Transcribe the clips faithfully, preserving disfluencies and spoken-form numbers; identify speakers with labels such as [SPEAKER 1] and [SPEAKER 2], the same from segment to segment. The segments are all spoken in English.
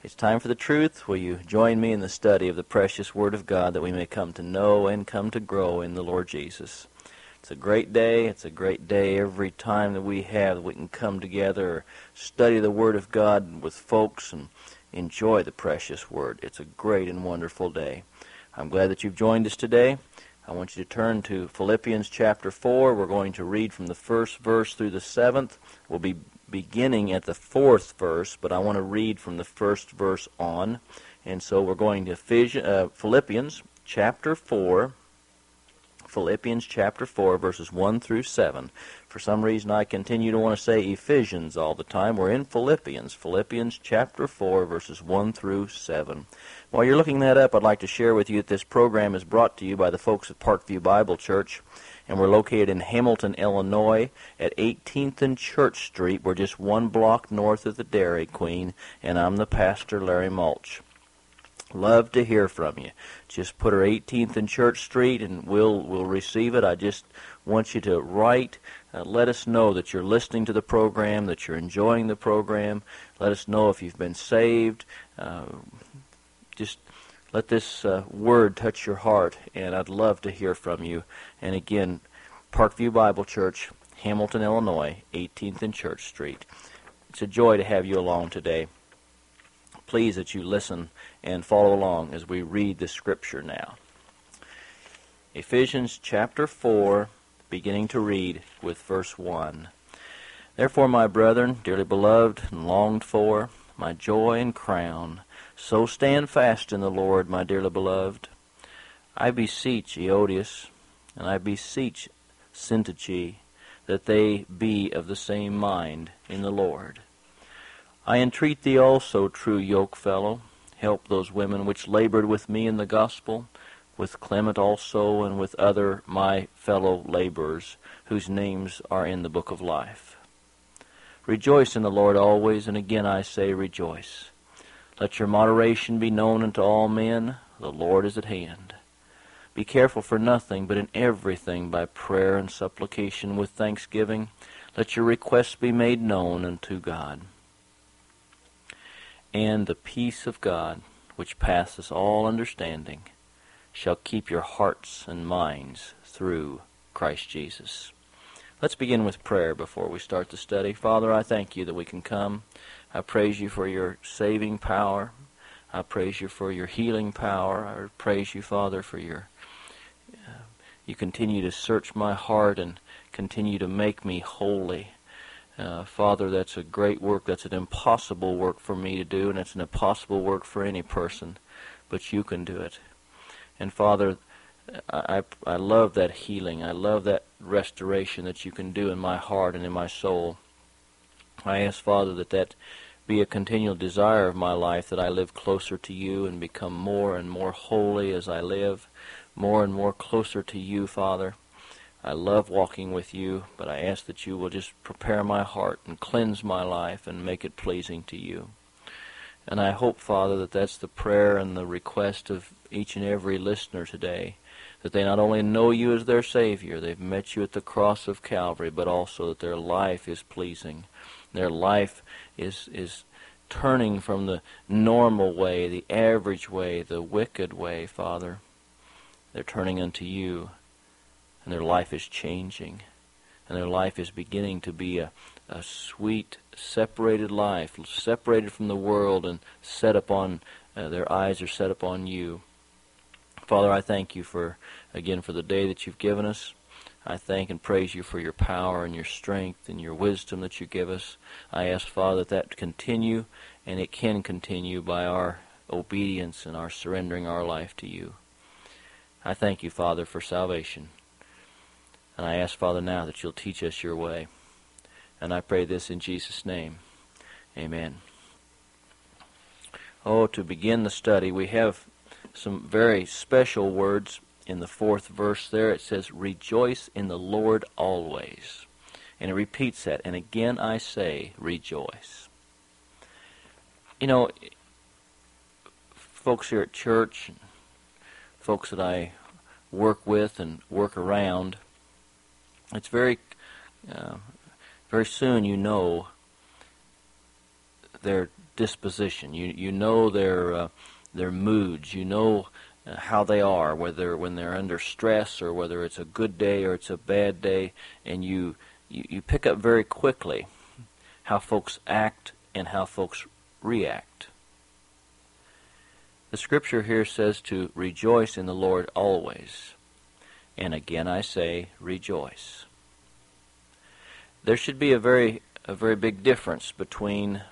[SPEAKER 1] It's time for the truth. Will you join me in the study of the precious Word of God that we may come to know and come to grow in the Lord Jesus? It's a great day. It's a great day every time that we have that we can come together or study the Word of God with folks and enjoy the precious Word. It's a great and wonderful day. I'm glad that you've joined us today. I want you to turn to Philippians chapter four. We're going to read from the first verse through the seventh. We'll be beginning at the fourth verse, but I want to read from the first verse on. And so we're going to uh, Philippians chapter four, Philippians chapter four, verses one through seven. For some reason I continue to want to say Ephesians all the time. We're in Philippians, Philippians chapter four, verses one through seven. While you're looking that up, I'd like to share with you that this program is brought to you by the folks at Parkview Bible Church, and we're located in Hamilton, Illinois, at eighteenth and Church Street. We're just one block north of the Dairy Queen, and I'm the pastor, Larry Mulch. Love to hear from you. Just put her eighteenth and Church Street, and we'll we'll receive it. I just want you to write. Uh, let us know that you're listening to the program, that you're enjoying the program. Let us know if you've been saved. Uh, just let this uh, word touch your heart, and I'd love to hear from you. And again, Parkview Bible Church, Hamilton, Illinois, eighteenth and Church Street. It's a joy to have you along today. Please that you listen and follow along as we read the Scripture now. Ephesians chapter four, beginning to read with verse one. Therefore, my brethren, dearly beloved and longed for, my joy and crown, so stand fast in the Lord, my dearly beloved. I beseech Eodias, and I beseech Syntyche, that they be of the same mind in the Lord. I entreat thee also, true yokefellow, help those women which labored with me in the gospel, with Clement also, and with other my fellow laborers, whose names are in the book of life. Rejoice in the Lord always, and again I say rejoice. Let your moderation be known unto all men. The Lord is at hand. Be careful for nothing, but in everything by prayer and supplication with thanksgiving, let your requests be made known unto God. And the peace of God, which passeth all understanding, shall keep your hearts and minds through Christ Jesus. Let's begin with prayer before we start the study. Father, I thank you that we can come. I praise you for your saving power. I praise you for your healing power. I praise you, Father, for your... Uh, you continue to search my heart and continue to make me holy. Uh, Father, that's a great work. That's an impossible work for me to do, and it's an impossible work for any person, but you can do it. And Father, I, I love that healing. I love that restoration that you can do in my heart and in my soul. I ask, Father, that that be a continual desire of my life, that I live closer to you and become more and more holy as I live, more and more closer to you, Father. I love walking with you, but I ask that you will just prepare my heart and cleanse my life and make it pleasing to you. And I hope, Father, that that's the prayer and the request of each and every listener today, that they not only know you as their Savior, they've met you at the cross of Calvary, but also that their life is pleasing. Their life is is turning from the normal way, the average way, the wicked way, Father. They're turning unto you, and their life is changing, and their life is beginning to be a, a sweet, separated life, separated from the world and set upon, uh, their eyes are set upon you. Father, I thank you for, again, for the day that you've given us. I thank and praise you for your power and your strength and your wisdom that you give us. I ask, Father, that that continue, and it can continue by our obedience and our surrendering our life to you. I thank you, Father, for salvation. And I ask, Father, now that you'll teach us your way. And I pray this in Jesus' name. Amen. Oh, to begin the study, we have some very special words. In the fourth verse there, it says, rejoice in the Lord always. And it repeats that, and again I say, rejoice. You know, folks here at church, folks that I work with and work around, it's very, uh, very soon you know their disposition. You you know their uh, their moods. You know uh, how they are, whether when they're under stress or whether it's a good day or it's a bad day, and you you, you pick up very quickly how folks act and how folks react. The scripture here says to rejoice in the Lord always. And again I say, rejoice. There should be a very a very big difference between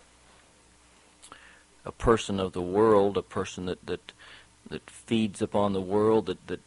[SPEAKER 1] a person of the world, a person that that, that feeds upon the world, that, that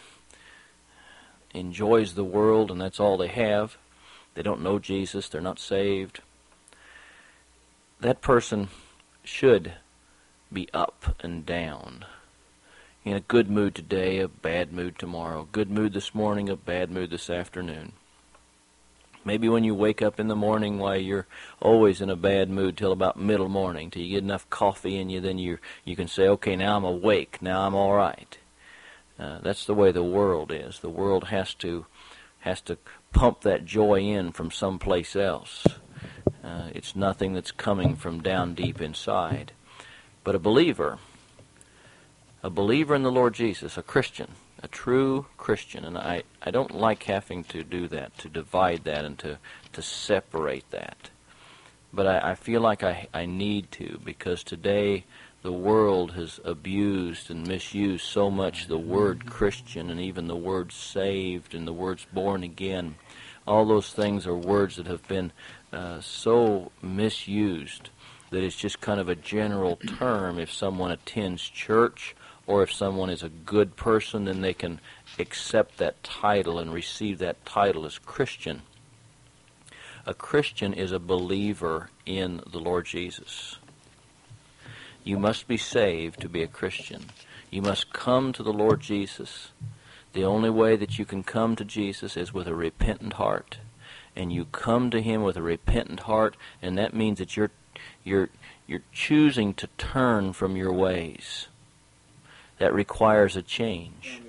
[SPEAKER 1] enjoys the world, and that's all they have. They don't know Jesus, they're not saved. That person should be up and down. In a good mood today, a bad mood tomorrow. Good mood this morning, a bad mood this afternoon. Maybe when you wake up in the morning, why you're always in a bad mood till about middle morning, till you get enough coffee in you, then you you can say, okay, now I'm awake, now I'm all right. Uh, that's the way the world is. The world has to has to pump that joy in from someplace else. Uh, it's nothing that's coming from down deep inside. But a believer, a believer in the Lord Jesus, a Christian, a true Christian, and I, I don't like having to do that, to divide that and to, to separate that. But I, I feel like I, I need to, because today the world has abused and misused so much the word Christian and even the word saved and the words born again. All those things are words that have been uh, so misused that it's just kind of a general term. If someone attends church or if someone is a good person, then they can accept that title and receive that title as Christian. A Christian is a believer in the Lord Jesus. You must be saved to be a Christian. You must come to the Lord Jesus. The only way that you can come to Jesus is with a repentant heart. And you come to Him with a repentant heart, and that means that you're you're you're choosing to turn from your ways. That requires a change.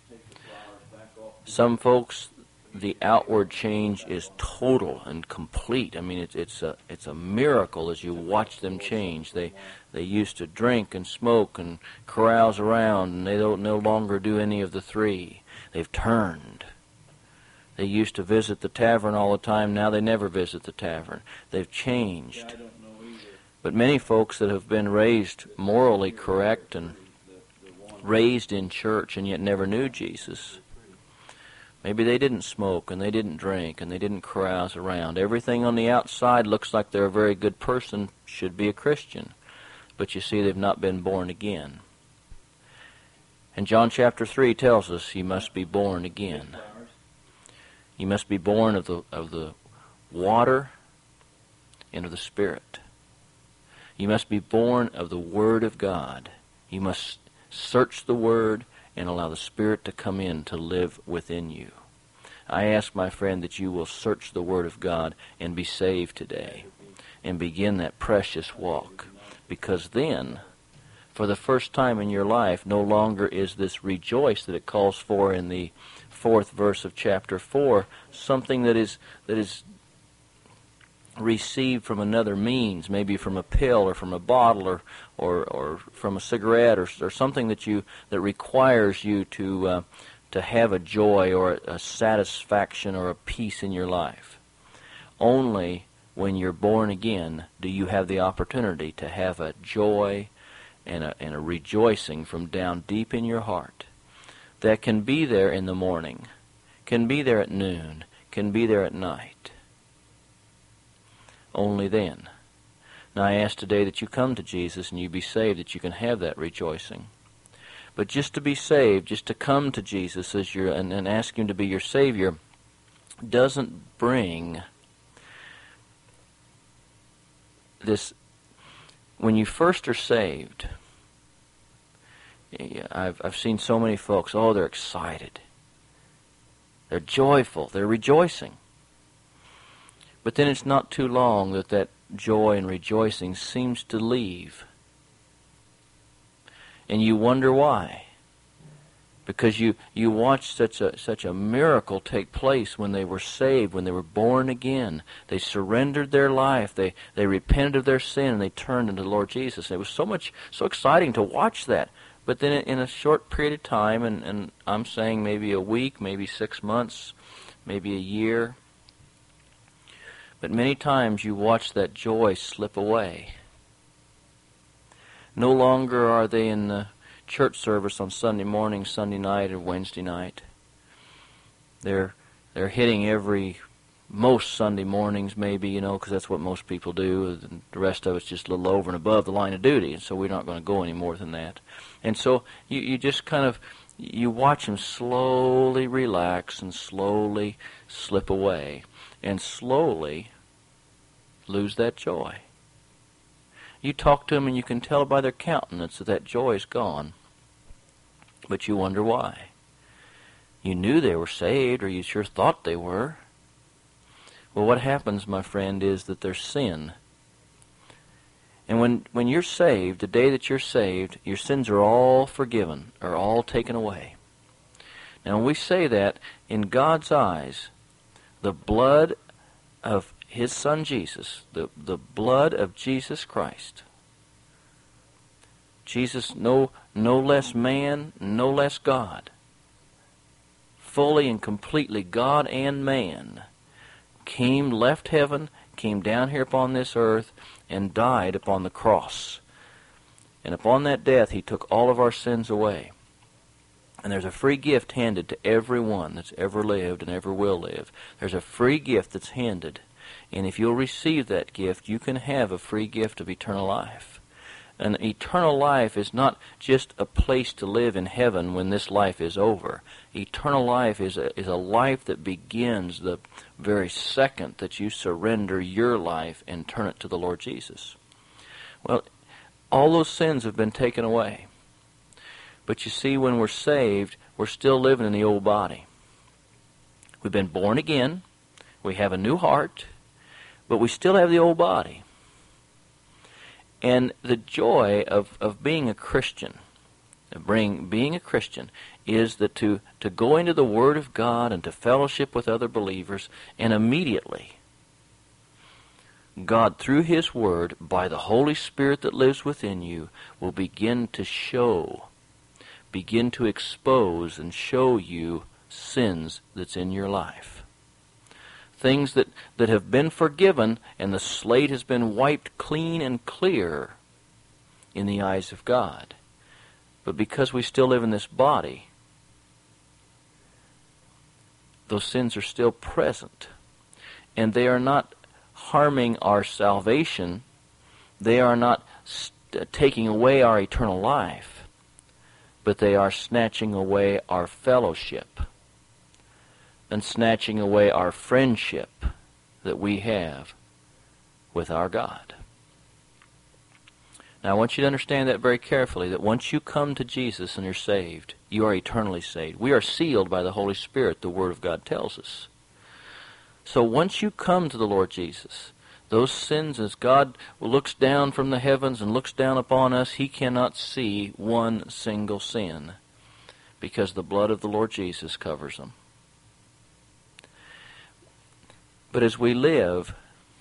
[SPEAKER 1] Some folks, the outward change is total and complete. I mean, it's it's a it's a miracle as you watch them change. They they used to drink and smoke and carouse around, and they don't no longer do any of the three. They've turned. They used to visit the tavern all the time. Now they never visit the tavern. They've changed. But many folks that have been raised morally correct and raised in church and yet never knew Jesus, maybe they didn't smoke and they didn't drink and they didn't carouse around. Everything on the outside looks like they're a very good person, should be a Christian. But you see, they've not been born again. And John chapter three tells us you must be born again. You must be born of the of the water and of the Spirit. You must be born of the Word of God. You must search the Word and allow the Spirit to come in to live within you. I ask, my friend, that you will search the Word of God and be saved today and begin that precious walk. Because then, for the first time in your life, no longer is this rejoice that it calls for in the fourth verse of chapter four, something that is that is received from another means, maybe from a pill or from a bottle or or, or from a cigarette or, or something that you that requires you to uh, to have a joy or a, a satisfaction or a peace in your life. Only when you're born again do you have the opportunity to have a joy and a, and a rejoicing from down deep in your heart that can be there in the morning, can be there at noon, can be there at night. Only then. Now I ask today that you come to Jesus and you be saved, that you can have that rejoicing. But just to be saved, just to come to Jesus as your and, and ask Him to be your Savior, doesn't bring this. When you first are saved, I've I've seen so many folks, oh, they're excited. They're joyful. They're rejoicing. But then it's not too long that that joy and rejoicing seems to leave. And you wonder why. because you, you watched such a such a miracle take place when they were saved, when they were born again. They surrendered their life. They they repented of their sin, and they turned into the Lord Jesus. And it was so much so exciting to watch that. But then in a short period of time, and, and I'm saying maybe a week, maybe six months, maybe a year, but many times you watch that joy slip away. No longer are they in the church service on Sunday morning, Sunday night, or Wednesday night. They're they're hitting every most Sunday mornings, maybe, you know, because that's what most people do. And the rest of it's just a little over and above the line of duty, and so we're not going to go any more than that. And so you, you just kind of, you watch them slowly relax and slowly slip away and slowly lose that joy. You talk to them and you can tell by their countenance that that joy is gone. But you wonder why. You knew they were saved, or you sure thought they were. Well, what happens, my friend, is that there's sin. And when, when you're saved, the day that you're saved, your sins are all forgiven, are all taken away. Now, when we say that, in God's eyes, the blood of His Son Jesus, the, the blood of Jesus Christ, Jesus, no, no less man, no less God, fully and completely God and man, came, left heaven, came down here upon this earth, and died upon the cross. And upon that death, He took all of our sins away. And there's a free gift handed to everyone that's ever lived and ever will live. There's a free gift that's handed. And if you'll receive that gift, you can have a free gift of eternal life. And eternal life is not just a place to live in heaven when this life is over. Eternal life is a, is a life that begins the very second that you surrender your life and turn it to the Lord Jesus. Well, all those sins have been taken away. But you see, when we're saved, we're still living in the old body. We've been born again. We have a new heart. But we still have the old body. And the joy of, of being a Christian, of being, being a Christian, is that to, to go into the Word of God and to fellowship with other believers, and immediately God, through His Word, by the Holy Spirit that lives within you, will begin to show, begin to expose and show you sins that's in your life. Things that, that have been forgiven, and the slate has been wiped clean and clear in the eyes of God. But because we still live in this body, those sins are still present. And they are not harming our salvation. They are not st- taking away our eternal life. But they are snatching away our fellowship and snatching away our friendship that we have with our God. Now, I want you to understand that very carefully, that once you come to Jesus and you're saved, you are eternally saved. We are sealed by the Holy Spirit, the Word of God tells us. So once you come to the Lord Jesus, those sins, as God looks down from the heavens and looks down upon us, He cannot see one single sin, because the blood of the Lord Jesus covers them. But as we live,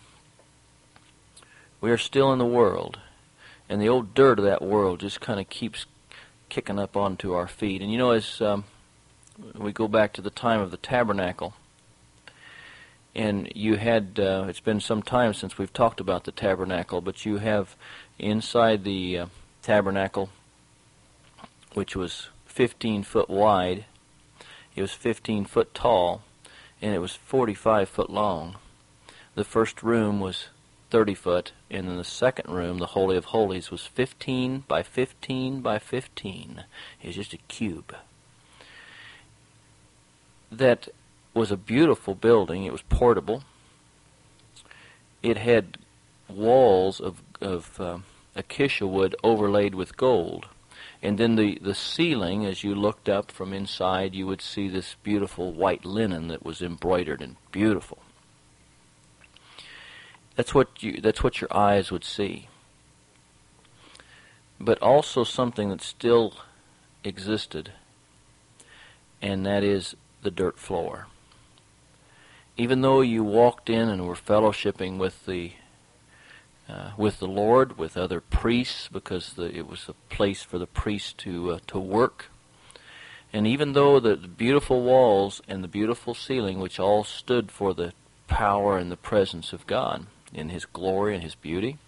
[SPEAKER 1] we are still in the world, and the old dirt of that world just kind of keeps kicking up onto our feet. And you know, as um, we go back to the time of the tabernacle, and you had, uh, it's been some time since we've talked about the tabernacle, but you have inside the uh, tabernacle, which was fifteen foot wide, it was fifteen foot tall, and it was forty-five foot long. The first room was thirty foot, and then the second room, the Holy of Holies, was fifteen by fifteen by fifteen. It was just a cube. That was a beautiful building. It was portable. It had walls of, of uh, acacia wood overlaid with gold. And then the, the ceiling, as you looked up from inside, you would see this beautiful white linen that was embroidered and beautiful. That's what you, that's what your eyes would see. But also something that still existed and that is the dirt floor. Even though you walked in and were fellowshipping with the uh, with the Lord, with other priests, because the, it was a place for the priests to uh, to work, and even though the, the beautiful walls and the beautiful ceiling, which all stood for the power and the presence of God in His glory and His beauty,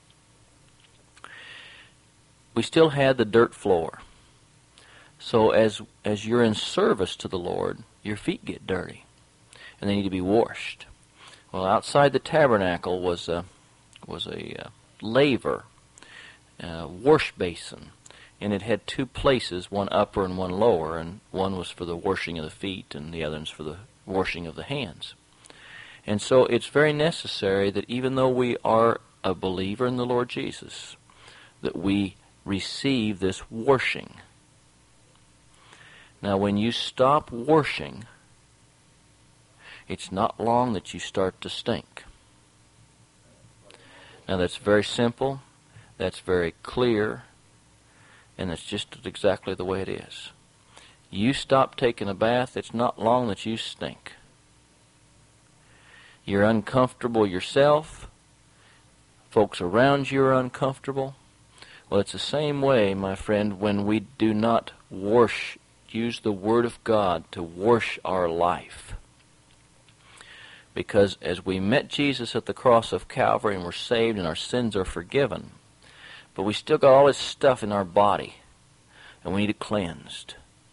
[SPEAKER 1] we still had the dirt floor. So as as you're in service to the Lord, your feet get dirty, and they need to be washed. Well, outside the tabernacle was a was a uh, laver, uh, wash basin, and it had two places, one upper and one lower, and one was for the washing of the feet, and the other was for the washing of the hands. And so it's very necessary that even though we are a believer in the Lord Jesus, that we receive this washing. Now, when you stop washing, it's not long that you start to stink. Now, that's very simple, that's very clear, and it's just exactly the way it is. You stop taking a bath, it's not long that you stink. You're uncomfortable yourself. Folks around you are uncomfortable. Well, it's the same way, my friend, when we do not wash, use the Word of God to wash our life. Because as we met Jesus at the cross of Calvary and we're saved and our sins are forgiven, but we still got all this stuff in our body, and we need it cleansed.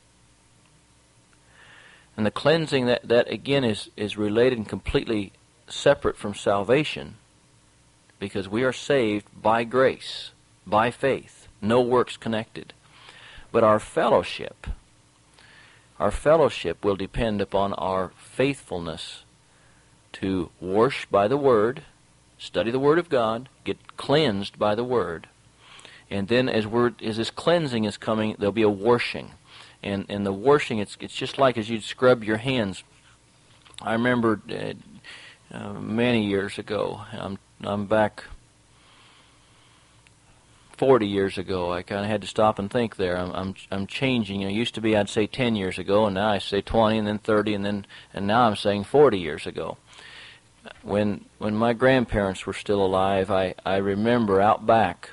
[SPEAKER 1] And the cleansing, that, that again is, is related and completely separate from salvation, because we are saved by grace, by faith, no works connected. But our fellowship, our fellowship will depend upon our faithfulness to wash by the Word, study the Word of God, get cleansed by the Word, and then as we're, as this cleansing is coming, there'll be a washing. And and the washing, it's it's just like as you'd scrub your hands. I remember uh, uh, many years ago, I'm I'm back forty years ago. I kind of had to stop and think there. I'm I'm I'm changing. You know, it used to be I'd say ten years ago, and now I say twenty, and then thirty, and then and now I'm saying forty years ago. When when my grandparents were still alive, I I remember out back,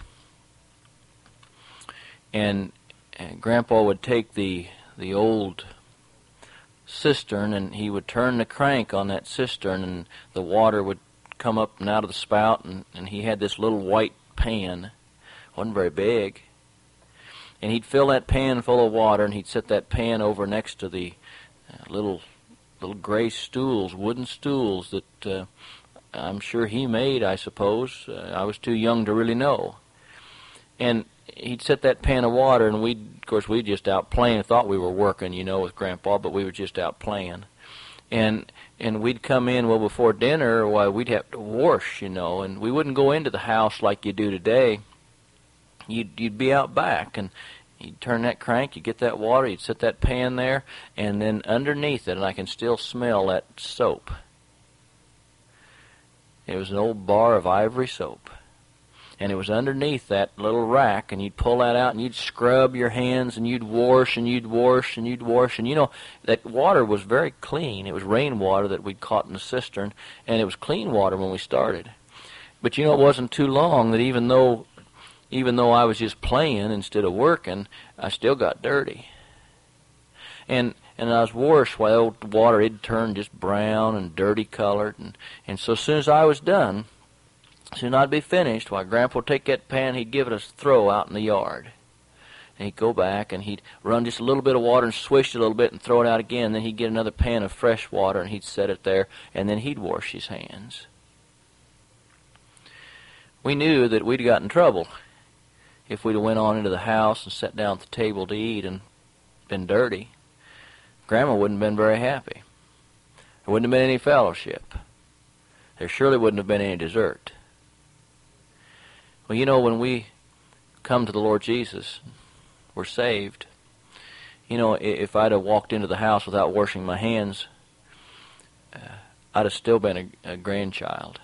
[SPEAKER 1] and, and Grandpa would take the the old cistern, and he would turn the crank on that cistern, and the water would come up and out of the spout, and, and he had this little white pan. Wasn't very big. And he'd fill that pan full of water, and he'd set that pan over next to the uh, little little gray stools, wooden stools that uh, I'm sure he made, I suppose. Uh, I was too young to really know. And he'd set that pan of water, and we'd, of course, we'd just out playing. Thought we were working, you know, with Grandpa, but we were just out playing. And and we'd come in, well, before dinner, why, we'd have to wash, you know, and we wouldn't go into the house like you do today. You'd, you'd be out back, and you'd turn that crank, you'd get that water, you'd set that pan there, and then underneath it, and I can still smell that soap. It was an old bar of ivory soap. And it was underneath that little rack, and you'd pull that out, and you'd scrub your hands, and you'd wash, and you'd wash, and you'd wash. And, you know, that water was very clean. It was rainwater that we'd caught in the cistern, and it was clean water when we started. But, you know, it wasn't too long that even though even though I was just playing instead of working, I still got dirty. And and I was washed, while the old water had turned just brown and dirty colored. And, and so as soon as I was done, soon I'd be finished, while Grandpa would take that pan, he'd give it a throw out in the yard. And he'd go back, and he'd run just a little bit of water and swish it a little bit and throw it out again. Then he'd get another pan of fresh water, and he'd set it there, and then he'd wash his hands. We knew that we'd got in trouble if we'd have went on into the house and sat down at the table to eat and been dirty. Grandma wouldn't have been very happy. There wouldn't have been any fellowship. There surely wouldn't have been any dessert. Well, you know, when we come to the Lord Jesus, we're saved. You know, if I'd have walked into the house without washing my hands, uh, I'd have still been a, a grandchild.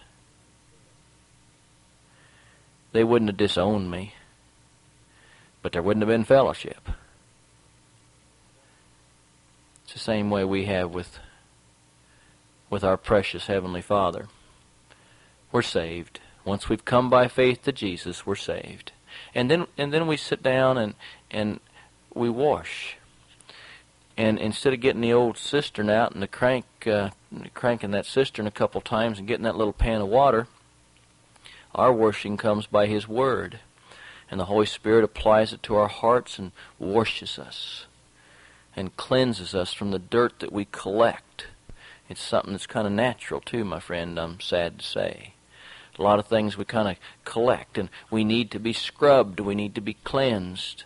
[SPEAKER 1] They wouldn't have disowned me, but there wouldn't have been fellowship. It's the same way we have with, with our precious Heavenly Father. We're saved. Once we've come by faith to Jesus, we're saved. And then and then we sit down and, and we wash. And instead of getting the old cistern out and the crank, uh, cranking that cistern a couple times and getting that little pan of water, our washing comes by His Word. And the Holy Spirit applies it to our hearts and washes us and cleanses us from the dirt that we collect. It's something that's kind of natural too, my friend, I'm sad to say. A lot of things we kind of collect, and we need to be scrubbed, we need to be cleansed.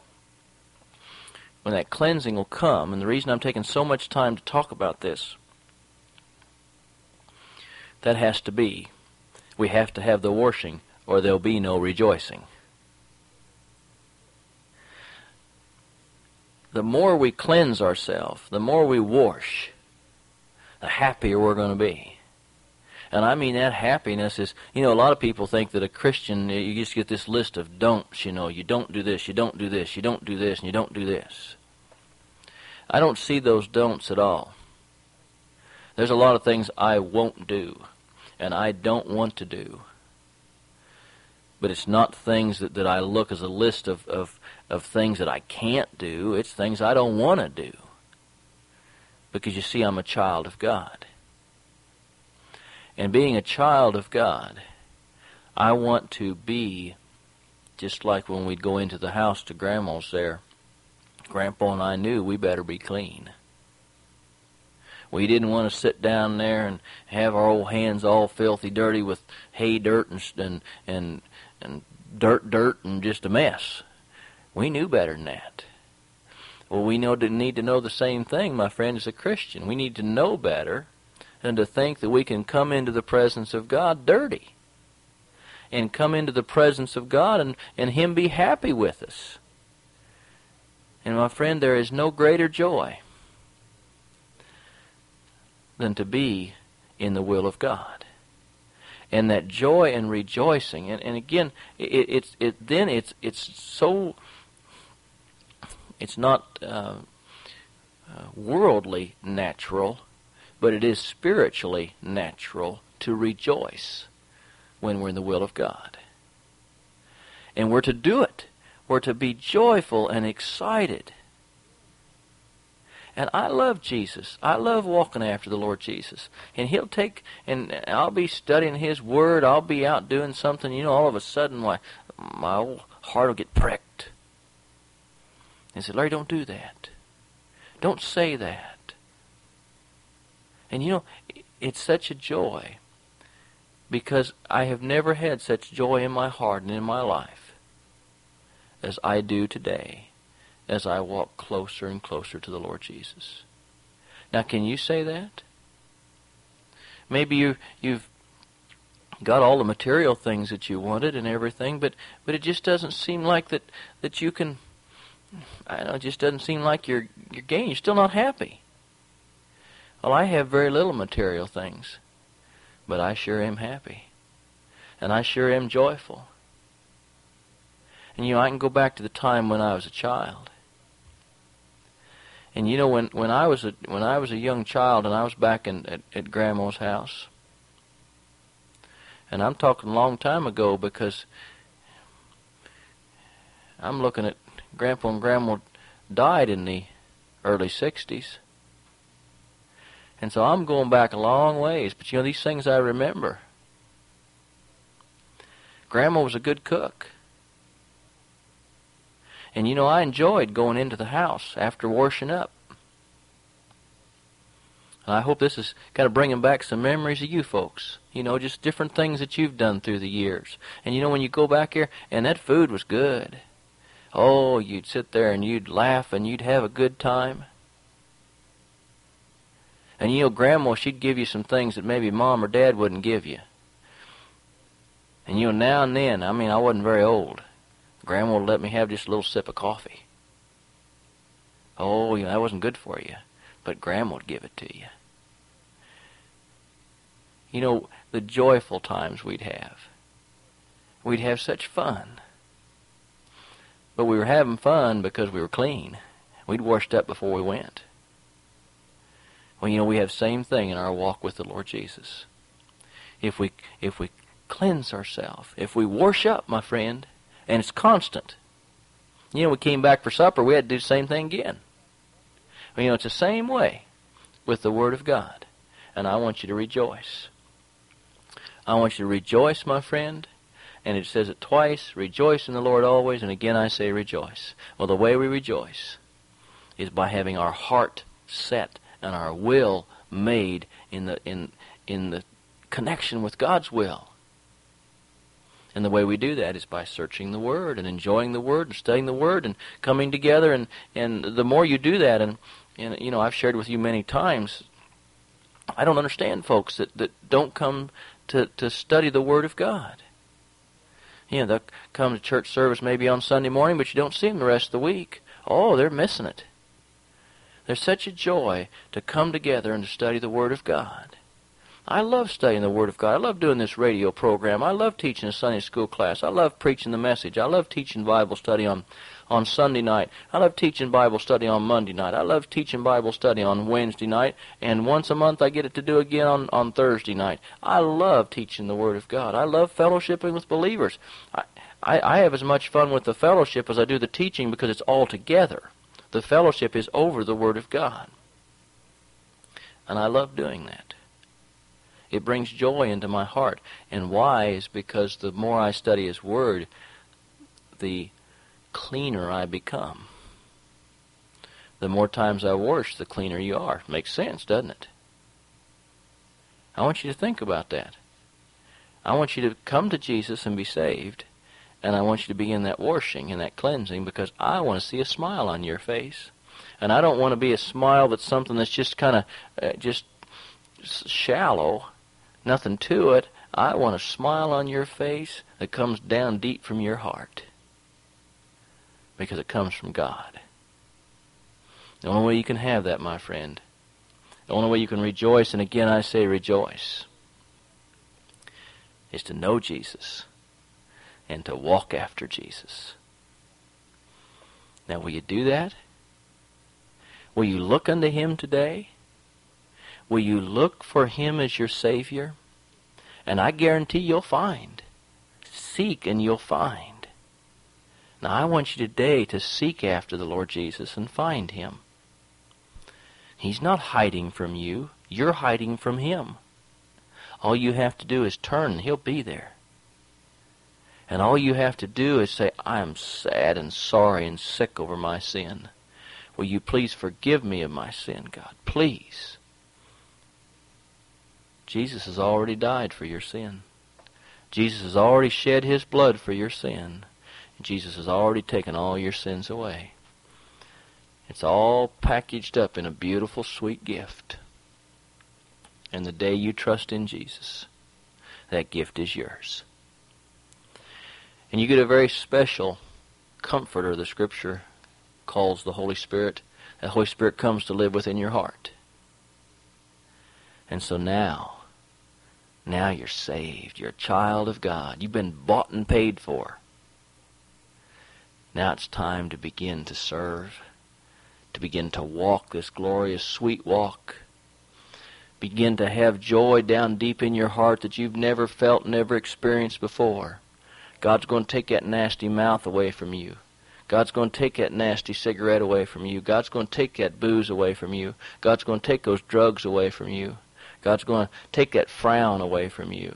[SPEAKER 1] When that cleansing will come, and the reason I'm taking so much time to talk about this, that has to be, we have to have the washing, or there'll be no rejoicing. The more we cleanse ourselves, the more we wash, the happier we're going to be. And I mean that happiness is, you know, a lot of people think that a Christian, you just get this list of don'ts, you know, you don't do this, you don't do this, you don't do this, and you don't do this. I don't see those don'ts at all. There's a lot of things I won't do, and I don't want to do. But it's not things that, that I look as a list of, of, of things that I can't do. It's things I don't want to do. Because you see, I'm a child of God. And being a child of God, I want to be just like when we'd go into the house to Grandma's there. Grandpa and I knew we better be clean. We didn't want to sit down there and have our old hands all filthy dirty with hay dirt and and and, and dirt dirt and just a mess. We knew better than that. Well, we know to need to know the same thing, my friend, as a Christian. We need to know better than to think that we can come into the presence of God dirty. And come into the presence of God and, and Him be happy with us. And my friend, there is no greater joy than to be in the will of God. And that joy and rejoicing, and, and again, it, it's it then it's it's so it's not uh, uh, worldly natural, but it is spiritually natural to rejoice when we're in the will of God. And we're to do it. We're to be joyful and excited. And I love Jesus. I love walking after the Lord Jesus. And He'll take, and I'll be studying His Word. I'll be out doing something. You know, all of a sudden my, my old heart will get pricked. And say, Larry, don't do that. Don't say that. And you know, it's such a joy. Because I have never had such joy in my heart and in my life as I do today as I walk closer and closer to the Lord Jesus. Now, can you say that? Maybe you, you've got all the material things that you wanted and everything, but, but it just doesn't seem like that, that you can, I don't know, it just doesn't seem like you're, you're gaining. You're still not happy. Well, I have very little material things, but I sure am happy. And I sure am joyful. And you know, I can go back to the time when I was a child. And you know, when, when I was a when I was a young child and I was back in at, at Grandma's house, and I'm talking a long time ago because I'm looking at Grandpa and Grandma died in the early sixties. And so I'm going back a long ways, but you know, these things I remember. Grandma was a good cook. And you know, I enjoyed going into the house after washing up. And I hope this is kind of bringing back some memories of you folks. You know, just different things that you've done through the years. And you know, when you go back here, and that food was good. Oh, you'd sit there and you'd laugh and you'd have a good time. And you know, Grandma, she'd give you some things that maybe Mom or Dad wouldn't give you. And you know, now and then, I mean, I wasn't very old. Grandma would let me have just a little sip of coffee. Oh, you know, that wasn't good for you. But Grandma would give it to you. You know, the joyful times we'd have. We'd have such fun. But we were having fun because we were clean. We'd washed up before we went. Well, you know, we have the same thing in our walk with the Lord Jesus. If we if we cleanse ourselves, if we wash up, my friend, and it's constant. You know, we came back for supper, we had to do the same thing again. Well, you know, it's the same way with the Word of God. And I want you to rejoice. I want you to rejoice, my friend. And it says it twice, rejoice in the Lord always, and again I say rejoice. Well, the way we rejoice is by having our heart set and our will made in the in in the connection with God's will. And the way we do that is by searching the Word and enjoying the Word and studying the Word and coming together. And, and the more you do that, and, and you know, I've shared with you many times, I don't understand folks that, that don't come to, to study the Word of God. You know, they'll come to church service maybe on Sunday morning, but you don't see them the rest of the week. Oh, they're missing it. There's such a joy to come together and to study the Word of God. I love studying the Word of God. I love doing this radio program. I love teaching a Sunday school class. I love preaching the message. I love teaching Bible study on, on Sunday night. I love teaching Bible study on Monday night. I love teaching Bible study on Wednesday night. And once a month I get it to do again on, on Thursday night. I love teaching the Word of God. I love fellowshipping with believers. I, I, I have as much fun with the fellowship as I do the teaching because it's all together. The fellowship is over the Word of God. And I love doing that. It brings joy into my heart. And why is because the more I study His Word, the cleaner I become. The more times I wash, the cleaner you are. Makes sense, doesn't it? I want you to think about that. I want you to come to Jesus and be saved. And I want you to begin that washing and that cleansing because I want to see a smile on your face. And I don't want to be a smile that's something that's just kind of uh, just shallow. Nothing to it. I want a smile on your face that comes down deep from your heart. Because it comes from God. The only way you can have that, my friend, the only way you can rejoice, and again I say rejoice, is to know Jesus and to walk after Jesus. Now, will you do that? Will you look unto Him today? Will you look for Him as your Savior? And I guarantee you'll find. Seek and you'll find. Now I want you today to seek after the Lord Jesus and find Him. He's not hiding from you. You're hiding from Him. All you have to do is turn and He'll be there. And all you have to do is say, I am sad and sorry and sick over my sin. Will you please forgive me of my sin, God? Please. Jesus has already died for your sin. Jesus has already shed His blood for your sin. And Jesus has already taken all your sins away. It's all packaged up in a beautiful, sweet gift. And the day you trust in Jesus, that gift is yours. And you get a very special comforter, the Scripture calls the Holy Spirit. The Holy Spirit comes to live within your heart. And so now, now you're saved. You're a child of God. You've been bought and paid for. Now it's time to begin to serve, to begin to walk this glorious, sweet walk. Begin to have joy down deep in your heart that you've never felt, never experienced before. God's going to take that nasty mouth away from you. God's going to take that nasty cigarette away from you. God's going to take that booze away from you. God's going to take those drugs away from you. God's going to take that frown away from you.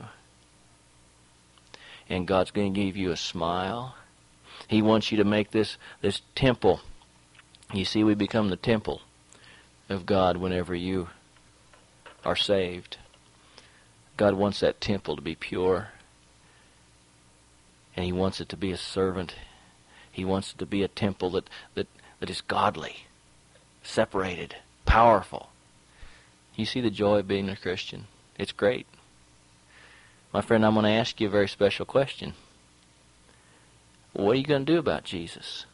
[SPEAKER 1] And God's going to give you a smile. He wants you to make this, this temple. You see, we become the temple of God whenever you are saved. God wants that temple to be pure. And He wants it to be a servant. He wants it to be a temple that, that, that is godly, separated, powerful. You see the joy of being a Christian? It's great. My friend, I'm going to ask you a very special question. What are you going to do about Jesus?